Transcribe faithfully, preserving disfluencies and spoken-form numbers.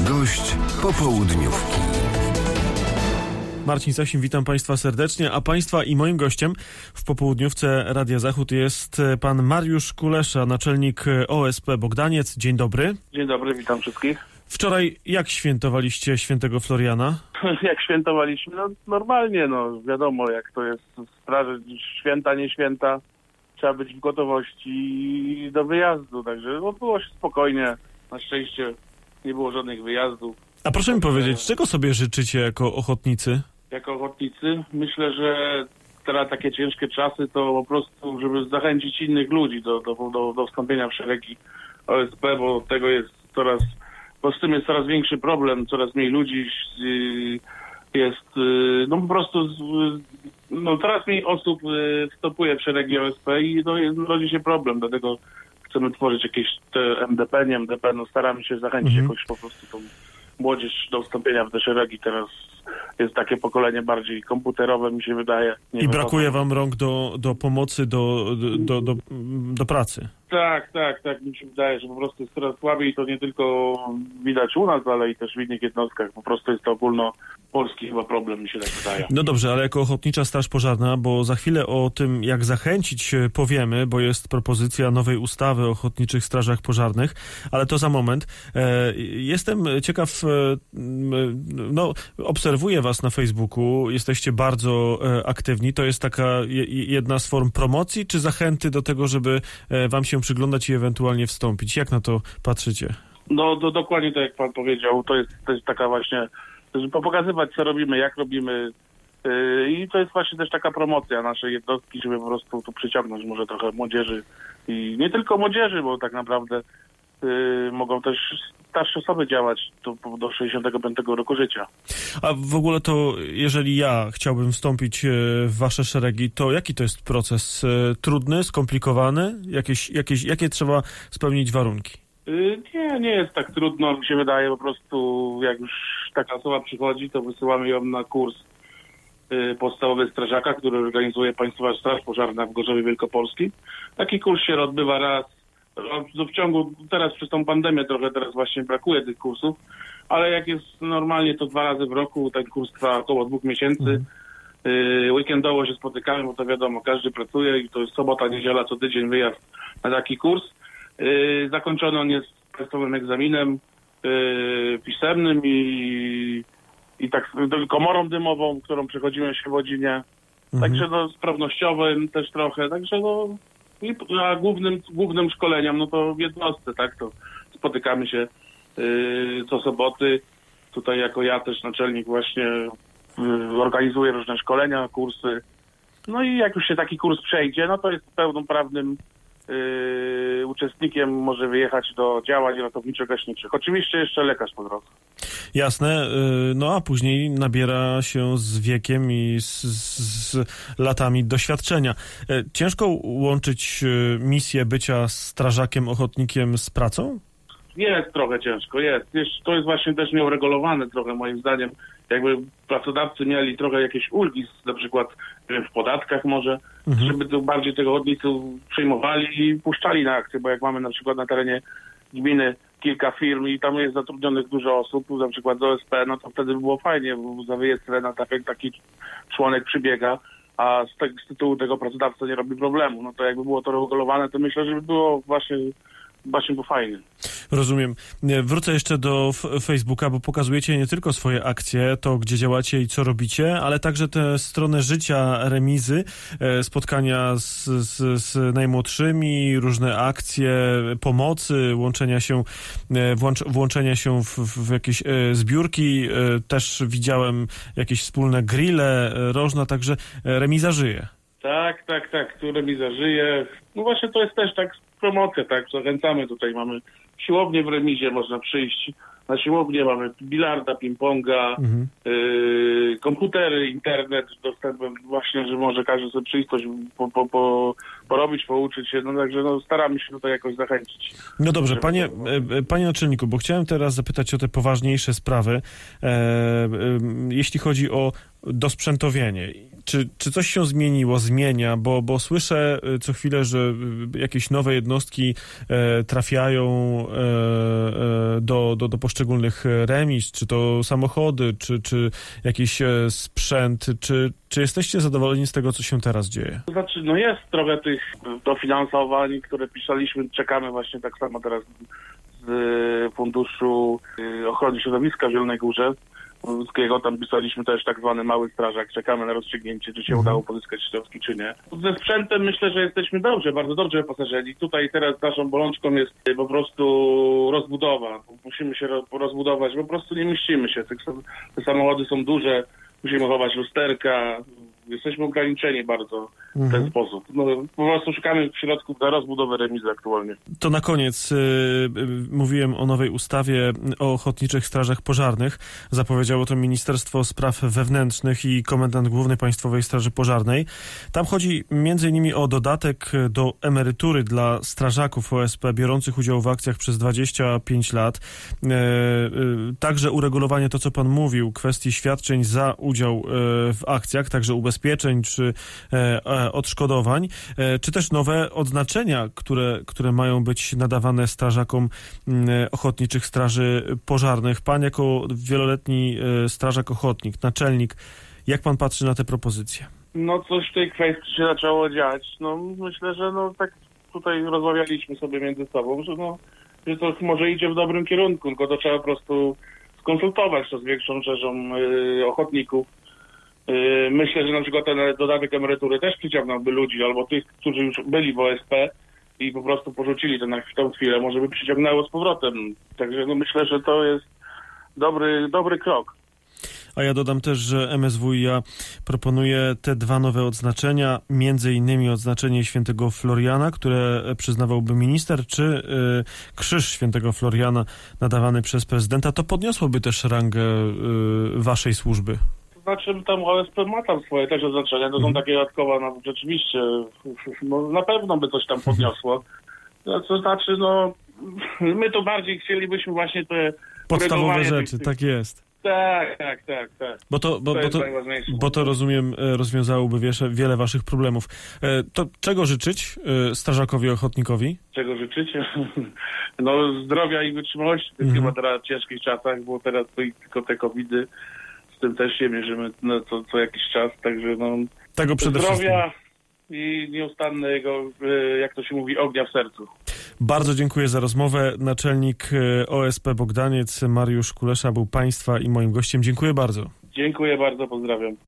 Gość popołudniówki. Marcin Sasin, witam Państwa serdecznie, a Państwa i moim gościem w popołudniówce Radia Zachód jest pan Mariusz Kulesza, naczelnik O S P Bogdaniec. Dzień dobry. Dzień dobry, witam wszystkich. Wczoraj jak świętowaliście świętego Floriana? Jak świętowaliśmy? No normalnie, no wiadomo jak to jest w sprawie święta, nie święta. Trzeba być w gotowości do wyjazdu, także no, było się spokojnie. Na szczęście nie było żadnych wyjazdów. A proszę mi powiedzieć, czego sobie życzycie jako ochotnicy? Jako ochotnicy? Myślę, że teraz takie ciężkie czasy to po prostu, żeby zachęcić innych ludzi do, do, do, do wstąpienia w szeregi O S P, bo tego jest coraz, bo z tym jest coraz większy problem, coraz mniej ludzi jest, no po prostu no coraz mniej osób wstępuje w szeregi O S P i no, rodzi się problem, dlatego chcemy tworzyć jakieś te M D P, nie M D P, no staramy się zachęcić mhm. jakoś po prostu tą młodzież do wstąpienia w te szeregi. Teraz jest takie pokolenie bardziej komputerowe, mi się wydaje. Nie I brakuje wam rąk do, do pomocy, do, do, do, do pracy. Tak, tak, tak. Mi się wydaje, że po prostu jest coraz słabiej i to nie tylko widać u nas, ale i też w innych jednostkach. Po prostu jest to ogólnopolski chyba problem, mi się tak wydaje. No dobrze, ale jako Ochotnicza Straż Pożarna, bo za chwilę o tym, jak zachęcić, powiemy, bo jest propozycja nowej ustawy o Ochotniczych Strażach Pożarnych, ale to za moment. Jestem ciekaw, no obserwuję was na Facebooku, jesteście bardzo aktywni. To jest taka jedna z form promocji, czy zachęty do tego, żeby wam się przyglądać i ewentualnie wstąpić? Jak na to patrzycie? No do, dokładnie tak jak pan powiedział, to jest, to jest taka właśnie, żeby pokazywać co robimy, jak robimy yy, i to jest właśnie też taka promocja naszej jednostki, żeby po prostu tu przyciągnąć może trochę młodzieży i nie tylko młodzieży, bo tak naprawdę yy, mogą też starsze osoby działać do, do sześćdziesiątego piątego roku życia. A w ogóle to, jeżeli ja chciałbym wstąpić w wasze szeregi, to jaki to jest proces? Trudny, skomplikowany? Jakieś, jakieś, jakie trzeba spełnić warunki? Yy, nie, nie jest tak trudno, mi się wydaje, po prostu jak już taka osoba przychodzi, to wysyłamy ją na kurs yy, podstawowy strażaka, który organizuje Państwowa Straż Pożarna w Gorzowie Wielkopolskim. Taki kurs się odbywa raz w ciągu, teraz przez tą pandemię trochę teraz właśnie brakuje tych kursów, ale jak jest normalnie to dwa razy w roku, ten kurs trwa około dwóch miesięcy. Mm. Yy, weekendowo się spotykamy, bo to wiadomo, każdy pracuje i to jest sobota, niedziela, co tydzień wyjazd na taki kurs. Yy, zakończony on jest państwowym egzaminem yy, pisemnym i, i tak komorą dymową, którą przechodzimy w Świebodzinie. Mm. Także no sprawnościowym też trochę, także no i a głównym, głównym szkoleniom, no to w jednostce, tak, to spotykamy się yy, co soboty. Tutaj jako ja też naczelnik właśnie yy, organizuję różne szkolenia, kursy. No i jak już się taki kurs przejdzie, no to jest pełnoprawnym yy, uczestnikiem, może wyjechać do działań ratowniczo-gaśniczych. Oczywiście jeszcze lekarz po drodze. Jasne, no a później nabiera się z wiekiem i z, z latami doświadczenia. Ciężko łączyć misję bycia strażakiem, ochotnikiem z pracą? Jest trochę ciężko, jest. jest. To jest właśnie też nieuregulowane trochę moim zdaniem. Jakby pracodawcy mieli trochę jakieś ulgi, na przykład w podatkach może, mhm. żeby to bardziej tego ochotniców przyjmowali i puszczali na akcję, bo jak mamy na przykład na terenie gminy kilka firm i tam jest zatrudnionych dużo osób, na przykład z O S P, no to wtedy by było fajnie, bo za wyjazd na taki, taki członek przybiega, a z, te, z tytułu tego pracodawca nie robi problemu. No to jakby było to regulowane, to myślę, że by było właśnie, właśnie było fajnie. Rozumiem. Wrócę jeszcze do Facebooka, bo pokazujecie nie tylko swoje akcje, to gdzie działacie i co robicie, ale także tę stronę życia remizy, spotkania z, z, z najmłodszymi, różne akcje pomocy, łączenia się, włącz, włączenia się w, w jakieś zbiórki. Też widziałem jakieś wspólne grille, rożna, także remiza żyje. Tak, tak, tak, tu remiza żyje. No właśnie to jest też tak promocja, tak, zachęcamy tutaj, mamy siłownię w remizie, można przyjść na siłownię, mamy bilarda, ping-ponga, mhm. yy, komputery, internet dostępem właśnie, że może każdy sobie przyjść coś po, po, po, porobić, pouczyć się, no także no, staramy się tutaj jakoś zachęcić. No dobrze, panie, panie naczelniku, bo chciałem teraz zapytać o te poważniejsze sprawy, e, e, jeśli chodzi o dosprzętowienie. Czy, czy coś się zmieniło, zmienia, bo, bo słyszę co chwilę, że jakieś nowe jednostki e, trafiają e, do, do, do poszczególnych remiz, czy to samochody, czy, czy jakiś sprzęt, czy, czy jesteście zadowoleni z tego, co się teraz dzieje? To znaczy, no jest trochę tych dofinansowań, które pisaliśmy, czekamy właśnie tak samo teraz z Funduszu Ochrony Środowiska w Zielonej Górze Wojewódzkiego. Tam pisaliśmy też tak zwany mały strażak. Czekamy na rozstrzygnięcie, czy się udało pozyskać środki, czy nie. Ze sprzętem myślę, że jesteśmy dobrze, bardzo dobrze wyposażeni. Tutaj teraz naszą bolączką jest po prostu rozbudowa. Musimy się rozbudować, po prostu nie mieścimy się. Te samochody są duże, musimy chować lusterka. Jesteśmy ograniczeni bardzo w ten mhm. sposób. No, po prostu szukamy środków na rozbudowę remizy aktualnie. To na koniec y, y, mówiłem o nowej ustawie o ochotniczych strażach pożarnych. Zapowiedziało to Ministerstwo Spraw Wewnętrznych i Komendant Główny Państwowej Straży Pożarnej. Tam chodzi między innymi o dodatek do emerytury dla strażaków O S P biorących udział w akcjach przez dwadzieścia pięć lat. Y, y, także uregulowanie to, co pan mówił, kwestii świadczeń za udział y, w akcjach, także ubezpieczeń ubezpieczeń czy e, odszkodowań, e, czy też nowe odznaczenia, które, które mają być nadawane strażakom m, ochotniczych straży pożarnych. Pan jako wieloletni e, strażak ochotnik, naczelnik, jak pan patrzy na te propozycje? No coś w tej kwestii się zaczęło dziać. No myślę, że no tak tutaj rozmawialiśmy sobie między sobą, że no, że to może idzie w dobrym kierunku, tylko to trzeba po prostu skonsultować to z większą rzeszą y, ochotników. Myślę, że na przykład ten dodatek emerytury też przyciągnąłby ludzi, albo tych, którzy już byli w O S P i po prostu porzucili to na tą chwilę, może by przyciągnęło z powrotem. Także no myślę, że to jest dobry, dobry krok. A ja dodam też, że M S W i A proponuje te dwa nowe odznaczenia, między innymi odznaczenie świętego Floriana, które przyznawałby minister, czy y, krzyż świętego Floriana nadawany przez prezydenta. To podniosłoby też rangę y, waszej służby. Znaczy tam O S P ma tam swoje też oznaczenia, to są takie dodatkowe, no rzeczywiście, no na pewno by coś tam podniosło. No, to znaczy, no my to bardziej chcielibyśmy właśnie te podstawowe rzeczy, tych, tak jest. Tak, tak, tak, tak. Bo to, bo, to, bo to, bo to rozumiem, rozwiązałyby wiele, wiele waszych problemów. To czego życzyć strażakowi ochotnikowi? Czego życzyć? No zdrowia i wytrzymałości w tych mhm. chyba teraz ciężkich czasach, bo teraz to i tylko te covidy. Z tym też się mierzymy no, co, co jakiś czas, także no tego przede zdrowia i nieustannego, jak to się mówi, ognia w sercu. Bardzo dziękuję za rozmowę. Naczelnik O S P Bogdaniec Mariusz Kulesza był państwa i moim gościem. Dziękuję bardzo. Dziękuję bardzo, pozdrawiam.